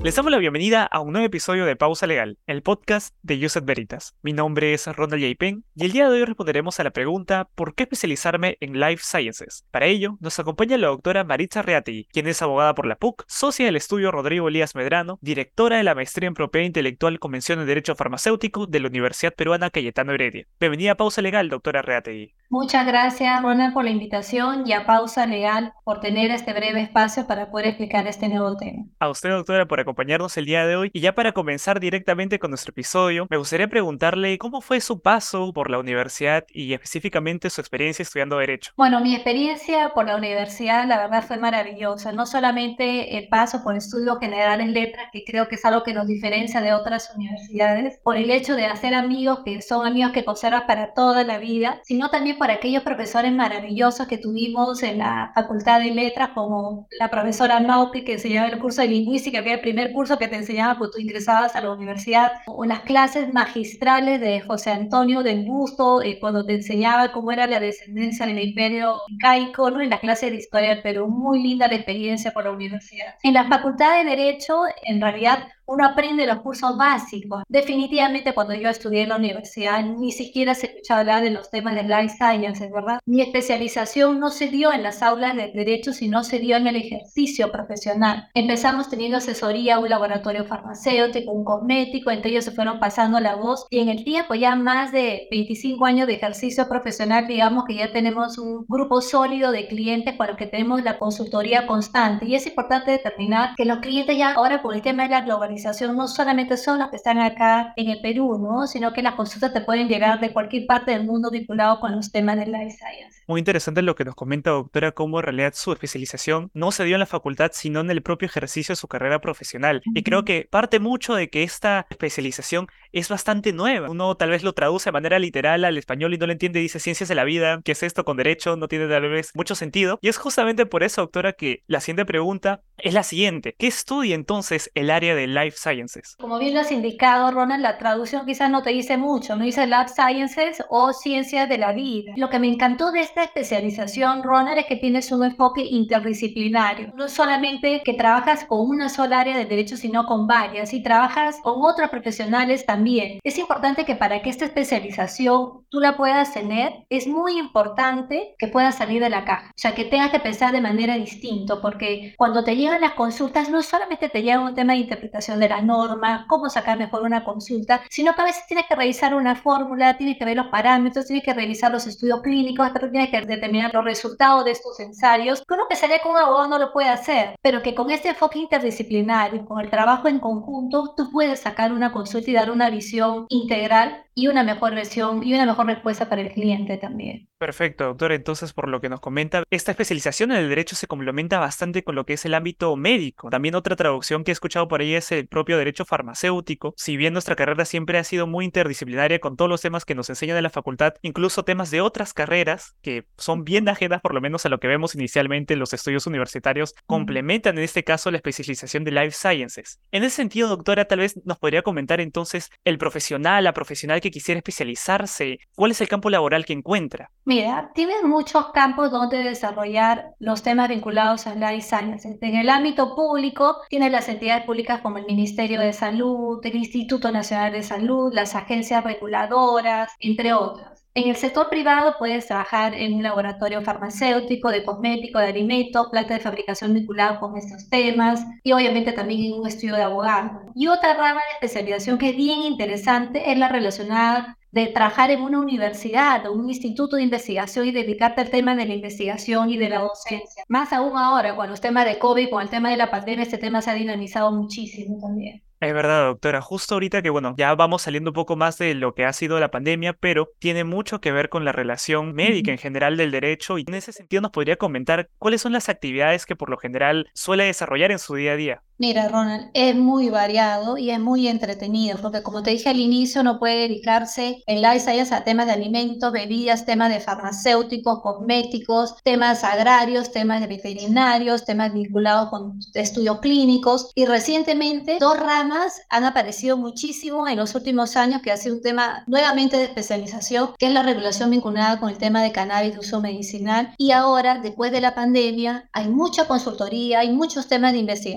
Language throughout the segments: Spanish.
Les damos la bienvenida a un nuevo episodio de Pausa Legal, el podcast de Joseph Veritas. Mi nombre es Ronald J. Penn y el día de hoy responderemos a la pregunta ¿por qué especializarme en Life Sciences? Para ello, nos acompaña la doctora Maritza Reategui, quien es abogada por la PUC, socia del estudio Rodrigo Elías Medrano, directora de la maestría en Propiedad Intelectual Convención en Derecho Farmacéutico de la Universidad Peruana Cayetano Heredia. Bienvenida a Pausa Legal, doctora Reategui. Muchas gracias, Ronald, por la invitación y a Pausa Legal por tener este breve espacio para poder explicar este nuevo tema. A usted, doctora, por acompañarnos el día de hoy. Y ya para comenzar directamente con nuestro episodio, me gustaría preguntarle cómo fue su paso por la universidad y específicamente su experiencia estudiando Derecho. Bueno, mi experiencia por la universidad, la verdad, fue maravillosa. No solamente el paso por estudio general en letras, que creo que es algo que nos diferencia de otras universidades, por el hecho de hacer amigos que son amigos que conservas para toda la vida, sino también por aquellos profesores maravillosos que tuvimos en la Facultad de Letras, como la profesora Nauki, que enseñaba el curso de lingüística, que era el primer curso que te enseñaba cuando tú ingresabas a la universidad, o las clases magistrales de José Antonio del Busto, cuando te enseñaba cómo era la descendencia del imperio incaico, ¿no? En la clase de historia del Perú. Muy linda la experiencia por la universidad. En la Facultad de Derecho, en realidad, uno aprende los cursos básicos. Definitivamente cuando yo estudié en la universidad ni siquiera se escuchaba hablar de los temas de Life Sciences, ¿verdad? Mi especialización no se dio en las aulas de derecho, sino se dio en el ejercicio profesional. Empezamos teniendo asesoría, un laboratorio farmacéutico, un cosmético, entre ellos se fueron pasando la voz y en el tiempo ya más de 25 años de ejercicio profesional, digamos que ya tenemos un grupo sólido de clientes para los que tenemos la consultoría constante y es importante determinar que los clientes ya ahora por el tema de la globalización no solamente son los que están acá en el Perú, ¿no? Sino que las consultas te pueden llegar de cualquier parte del mundo vinculado con los temas de Life Science. Muy interesante lo que nos comenta, doctora, cómo en realidad su especialización no se dio en la facultad, sino en el propio ejercicio de su carrera profesional. Y creo que parte mucho de que esta especialización es bastante nueva. Uno tal vez lo traduce de manera literal al español y no lo entiende, dice ciencias de la vida, ¿qué es esto con derecho? No tiene tal vez mucho sentido. Y es justamente por eso, doctora, que la siguiente pregunta es la siguiente. ¿Qué estudia entonces el área de Life Sciences? Como bien lo has indicado, Ronald, la traducción quizás no te dice mucho, no dice Life Sciences o Ciencias de la Vida. Lo que me encantó de esta especialización, Ronald, es que tienes un enfoque interdisciplinario. No solamente que trabajas con una sola área del derecho, sino con varias, y trabajas con otros profesionales también. Es importante que para que esta especialización tú la puedas tener, es muy importante que puedas salir de la caja, o sea, que tengas que pensar de manera distinta, porque cuando te llegan las consultas, no solamente te llega un tema de interpretación de las normas, cómo sacar mejor una consulta, sino que a veces tienes que revisar una fórmula, tienes que ver los parámetros, tienes que revisar los estudios clínicos, pero tienes que determinar los resultados de estos ensayos, que uno que sería con un abogado no lo puede hacer, pero que con este enfoque interdisciplinario, con el trabajo en conjunto, tú puedes sacar una consulta y dar una visión integral y una mejor versión y una mejor respuesta para el cliente también. Perfecto, doctor. Entonces, por lo que nos comenta, esta especialización en el derecho se complementa bastante con lo que es el ámbito médico. También otra traducción que he escuchado por ahí es el propio derecho farmacéutico. Si bien nuestra carrera siempre ha sido muy interdisciplinaria con todos los temas que nos enseñan en la facultad, incluso temas de otras carreras que son bien ajenas, por lo menos a lo que vemos inicialmente en los estudios universitarios, complementan en este caso la especialización de Life Sciences. En ese sentido, doctora, tal vez nos podría comentar entonces el profesional, la profesional que quisiera especializarse, ¿cuál es el campo laboral que encuentra? Mira, tienes muchos campos donde desarrollar los temas vinculados a Life Sciences. En el ámbito público, tienes las entidades públicas como el Ministerio de Salud, el Instituto Nacional de Salud, las agencias reguladoras, entre otras. En el sector privado puedes trabajar en un laboratorio farmacéutico, de cosmético, de alimentos, planta de fabricación vinculada con estos temas y obviamente también en un estudio de abogado. Y otra rama de especialización que es bien interesante es la relacionada de trabajar en una universidad o un instituto de investigación y dedicarte al tema de la investigación y de la docencia. Más aún ahora, con los temas de COVID, con el tema de la pandemia, este tema se ha dinamizado muchísimo también. Es verdad, doctora. Justo ahorita que, bueno, ya vamos saliendo un poco más de lo que ha sido la pandemia, pero tiene mucho que ver con la relación médica en general del derecho y en ese sentido nos podría comentar cuáles son las actividades que por lo general suele desarrollar en su día a día. Mira, Ronald, es muy variado y es muy entretenido, porque como te dije al inicio, no puede dedicarse en Life Science a temas de alimentos, bebidas, temas de farmacéuticos, cosméticos, temas agrarios, temas de veterinarios, temas vinculados con estudios clínicos. Y recientemente, dos ramas han aparecido muchísimo en los últimos años, que ha sido un tema nuevamente de especialización, que es la regulación vinculada con el tema de cannabis de uso medicinal. Y ahora, después de la pandemia, hay mucha consultoría, hay muchos temas de investigación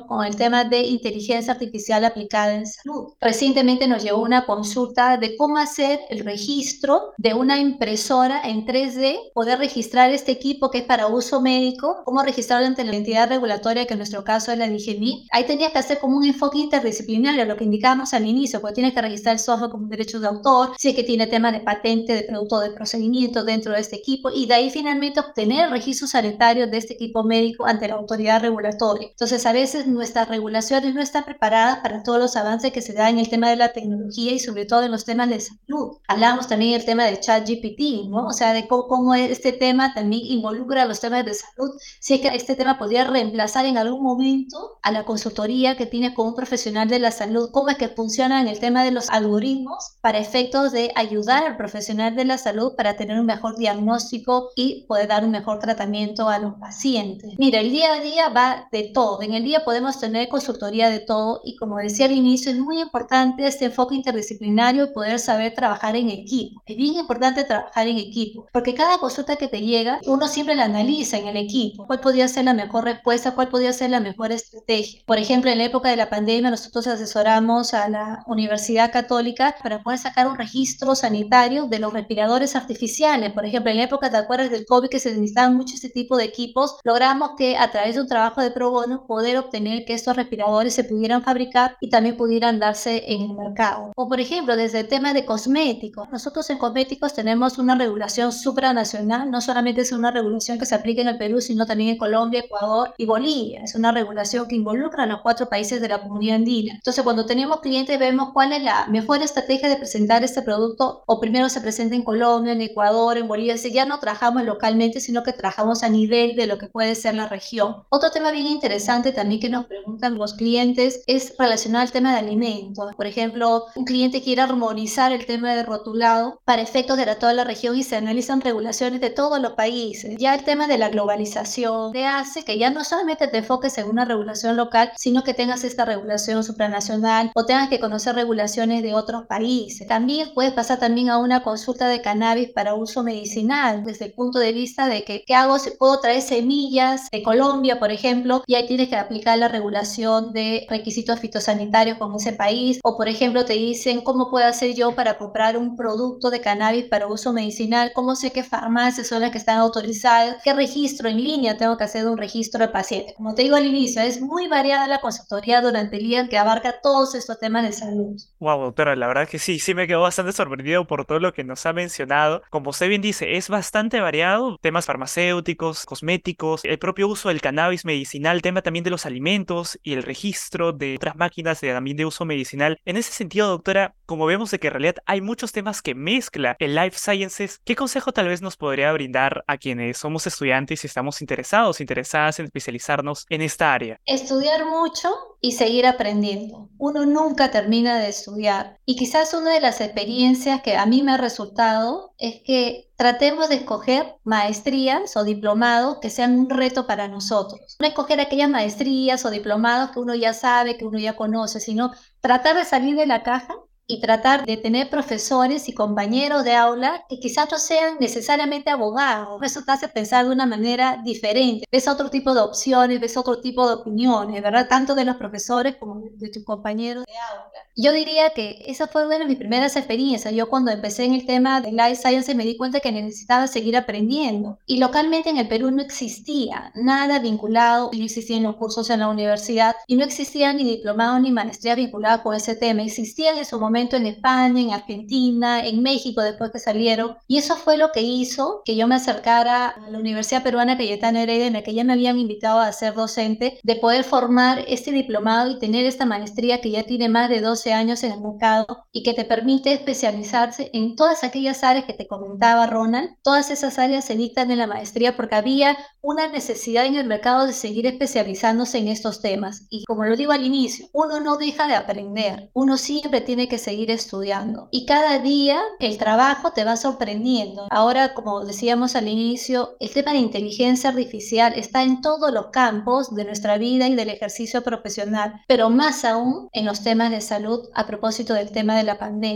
con el tema de inteligencia artificial aplicada en salud. Recientemente nos llegó una consulta de cómo hacer el registro de una impresora en 3D, poder registrar este equipo que es para uso médico, cómo registrarlo ante la entidad regulatoria, que en nuestro caso es la DGMI. Ahí tenías que hacer como un enfoque interdisciplinario, lo que indicábamos al inicio, porque tienes que registrar el software como derechos de autor, si es que tiene temas de patente, de producto, de procedimiento dentro de este equipo, y de ahí finalmente obtener el registro sanitario de este equipo médico ante la autoridad regulatoria. Entonces, a veces nuestras regulaciones no están preparadas para todos los avances que se dan en el tema de la tecnología y sobre todo en los temas de salud. Hablamos también del tema de ChatGPT, ¿no? O sea, de cómo este tema también involucra los temas de salud, si es que este tema podría reemplazar en algún momento a la consultoría que tiene con un profesional de la salud, cómo es que funciona en el tema de los algoritmos para efectos de ayudar al profesional de la salud para tener un mejor diagnóstico y poder dar un mejor tratamiento a los pacientes. Mira, el día a día va de todo. En el día podemos tener consultoría de todo y, como decía al inicio, es muy importante este enfoque interdisciplinario y poder saber trabajar en equipo. Es bien importante trabajar en equipo, porque cada consulta que te llega, uno siempre la analiza en el equipo. ¿Cuál podría ser la mejor respuesta? ¿Cuál podría ser la mejor estrategia? Por ejemplo, en la época de la pandemia, nosotros asesoramos a la Universidad Católica para poder sacar un registro sanitario de los respiradores artificiales. Por ejemplo, en la época, ¿te acuerdas del COVID, que se necesitaban mucho este tipo de equipos? Logramos que a través de un trabajo de pro bono poder obtener que estos respiradores se pudieran fabricar y también pudieran darse en el mercado. O por ejemplo, desde el tema de cosméticos. Nosotros en cosméticos tenemos una regulación supranacional, no solamente es una regulación que se aplica en el Perú, sino también en Colombia, Ecuador y Bolivia. Es una regulación que involucra a los 4 países de la comunidad andina. Entonces, cuando tenemos clientes, vemos cuál es la mejor estrategia de presentar este producto, o primero se presenta en Colombia, en Ecuador, en Bolivia. Si ya no trabajamos localmente, sino que trabajamos a nivel de lo que puede ser la región. Otro tema bien interesante también que nos preguntan los clientes es relacionado al tema de alimentos. Por ejemplo, un cliente quiere armonizar el tema de rotulado para efectos de toda la región y se analizan regulaciones de todos los países. Ya el tema de la globalización te hace que ya no solamente te enfoques en una regulación local, sino que tengas esta regulación supranacional o tengas que conocer regulaciones de otros países. También puedes pasar también a una consulta de cannabis para uso medicinal, desde el punto de vista de que, ¿qué hago si puedo traer semillas de Colombia, por ejemplo? Y ahí tienes que aplicar la regulación de requisitos fitosanitarios con ese país. O por ejemplo, te dicen, ¿cómo puedo hacer yo para comprar un producto de cannabis para uso medicinal? ¿Cómo sé qué farmacias son las que están autorizadas? ¿Qué registro en línea tengo que hacer de un registro de paciente? Como te digo al inicio, es muy variada la consultoría durante el día, que abarca todos estos temas de salud. Wow, doctora, la verdad que sí me quedo bastante sorprendido por todo lo que nos ha mencionado. Como usted bien dice, es bastante variado, temas farmacéuticos, cosméticos, el propio uso del cannabis medicinal, tema también de los alimentos y el registro de otras máquinas también de uso medicinal. En ese sentido, doctora, como vemos de que en realidad hay muchos temas que mezcla el Life Sciences, ¿qué consejo tal vez nos podría brindar a quienes somos estudiantes y estamos interesadas en especializarnos en esta área? Estudiar mucho y seguir aprendiendo. Uno nunca termina de estudiar. Y quizás una de las experiencias que a mí me ha resultado es que tratemos de escoger maestrías o diplomados que sean un reto para nosotros. No escoger aquellas maestrías o diplomados que uno ya sabe, que uno ya conoce, sino tratar de salir de la caja y tratar de tener profesores y compañeros de aula que quizás no sean necesariamente abogados. Eso te hace pensar de una manera diferente. Ves otro tipo de opciones, ves otro tipo de opiniones, ¿verdad? Tanto de los profesores como de tus compañeros de aula. Yo diría que esa fue una de mis primeras experiencias. Yo, cuando empecé en el tema de Life Sciences, me di cuenta que necesitaba seguir aprendiendo. Y localmente en el Perú no existía nada vinculado, no existían los cursos en la universidad y no existían ni diplomados ni maestrías vinculadas con ese tema. Existían en su momento en España, en Argentina, en México, después que salieron. Y eso fue lo que hizo que yo me acercara a la Universidad Peruana Cayetano Heredia, en la que ya me habían invitado a ser docente, de poder formar este diplomado y tener esta maestría que ya tiene más de 12 años en el mercado y que te permite especializarse en todas aquellas áreas que te comentaba Ronald. Todas esas áreas se dictan en la maestría porque había una necesidad en el mercado de seguir especializándose en estos temas. Y como lo digo al inicio, uno no deja de aprender, uno siempre tiene que seguir estudiando y cada día el trabajo te va sorprendiendo. Ahora, como decíamos al inicio, el tema de inteligencia artificial está en todos los campos de nuestra vida y del ejercicio profesional, pero más aún en los temas de salud, a propósito del tema de la pandemia.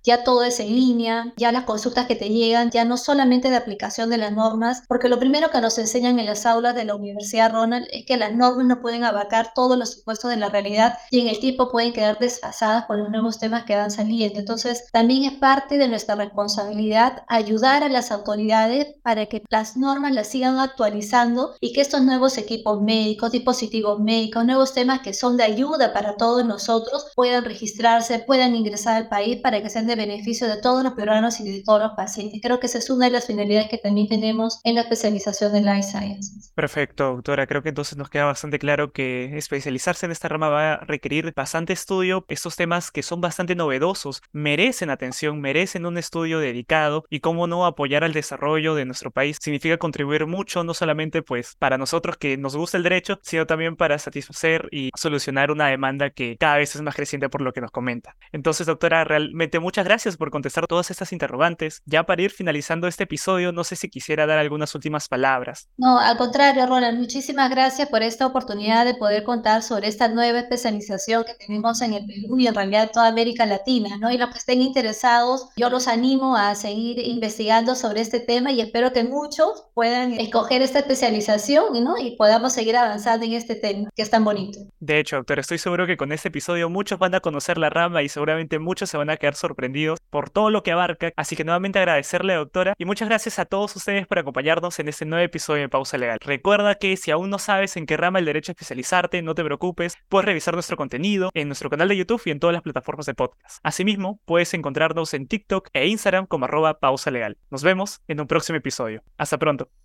ya todo es en línea, ya las consultas que te llegan, ya no solamente de aplicación de las normas, porque lo primero que nos enseñan en las aulas de la Universidad Ronald es que las normas no pueden abarcar todos los supuestos de la realidad y en el tiempo pueden quedar desfasadas por los nuevos temas que van saliendo. Entonces, también es parte de nuestra responsabilidad ayudar a las autoridades para que las normas las sigan actualizando y que estos nuevos equipos médicos, dispositivos médicos, nuevos temas que son de ayuda para todos nosotros puedan registrarse, puedan ingresar al país para que sean de beneficio de todos los peruanos y de todos los pacientes. Creo que esa es una de las finalidades que también tenemos en la especialización de Life Sciences. Perfecto, doctora. Creo que entonces nos queda bastante claro que especializarse en esta rama va a requerir bastante estudio. Estos temas que son bastante novedosos merecen atención, merecen un estudio dedicado y cómo no apoyar al desarrollo de nuestro país significa contribuir mucho, no solamente pues para nosotros que nos gusta el derecho, sino también para satisfacer y solucionar una demanda que cada vez es más creciente por lo que nos comenta. Entonces, doctora, realmente muchas gracias por contestar todas estas interrogantes. Ya para ir finalizando este episodio, no sé si quisiera dar algunas últimas palabras. No, al contrario, Ronald, muchísimas gracias por esta oportunidad de poder contar sobre esta nueva especialización que tenemos en el Perú y en realidad en toda América Latina, ¿no? Y los que estén interesados, yo los animo a seguir investigando sobre este tema y espero que muchos puedan escoger esta especialización, ¿no? Y podamos seguir avanzando en este tema que es tan bonito. De hecho, doctor, estoy seguro que con este episodio muchos van a conocer la rama y seguramente muchos se van a quedar sorprendidos por todo lo que abarca. Así que nuevamente agradecerle, doctora, y muchas gracias a todos ustedes por acompañarnos en este nuevo episodio de Pausa Legal. Recuerda que si aún no sabes en qué rama del derecho especializarte, no te preocupes, puedes revisar nuestro contenido en nuestro canal de YouTube y en todas las plataformas de podcast. Asimismo, puedes encontrarnos en TikTok e Instagram como @pausalegal. Nos vemos en un próximo episodio. Hasta pronto.